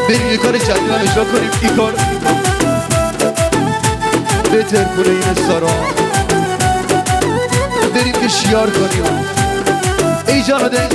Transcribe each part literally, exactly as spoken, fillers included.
بریم یه کار جدید هم اجرا کنیم. این کار بهتر کنه این استارا، بریم که شیار کنیم. ای جاناده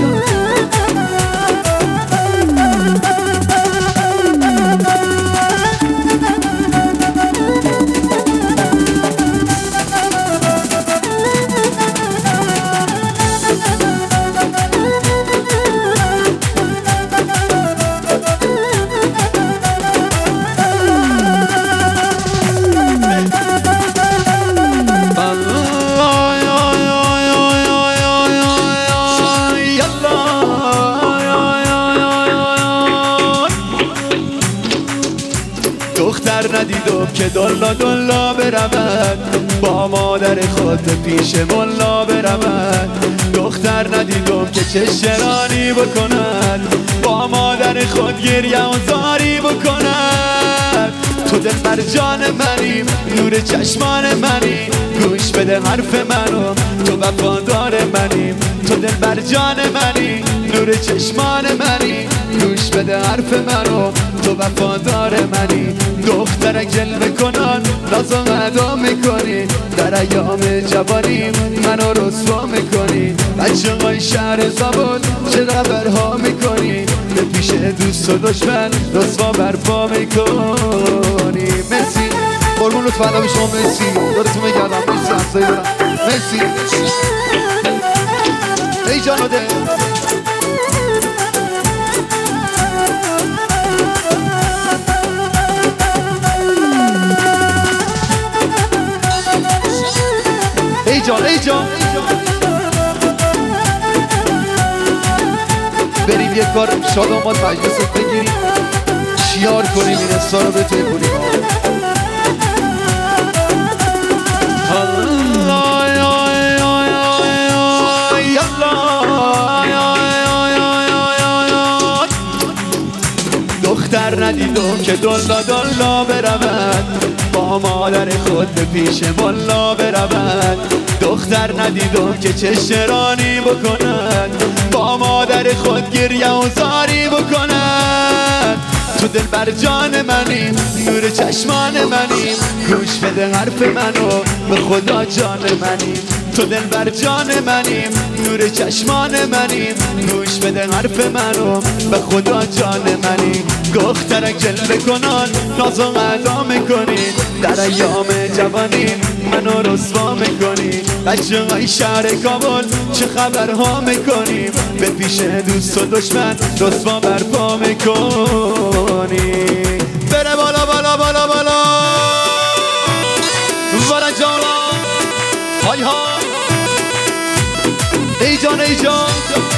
دختر ندیدم که دلا دلا برود، با مادر خود پیش ملا برود. دختر ندیدم که چه شرانی بکند، با مادر خود گریه و زاری بکند. تو دل بر جان منی، نور چشمان منی، گوش بده حرف منو، تو وفادار منی. تو دل بر جان منی، نور چشمان منی، گوش بده حرف منو، تو وفادار منی. دخترک جلوه کنان ناز و ادا میکنی، در ایام جوانی منو رسوا میکنی. بچه های شهر زبان چه خبرها میکنی، به پیش دوست و دشمن رسوا برپا میکنی. مرسی قربون لطفا علاوه شما، مرسی دارتون میگردم، مرسی همسایی برم، مرسی. ای جاناده ای جان ای جان بریم یک کار شادامات مجلست بگیریم، شیار کنیم این استا رو بتونیم کنیم. دختر ندیدم که دلا دلا برود، با مادر خود به پیش ملا برود. دختر ندیدم که چه شرانی بکند، با مادر خود گریه و زاری بکند. تو دل بر جان منی، نور چشمان منی، گوش بده حرف منو، به خدا جان منی. تو دل بر جان منی، نور چشمان منی، گوش بده حرف منو، به خدا جان منی. دخترک جلوه کنان ناز و ادا میکنی، در ایام جوانی منو رسوا میکنی. بچه های شهر کابل چه خبرها میکنی، به پیش دوست و دشمن رسوا برپا میکنی. بره بالا بالا بالا بالا ورا جانا های ها. ای جان ای جان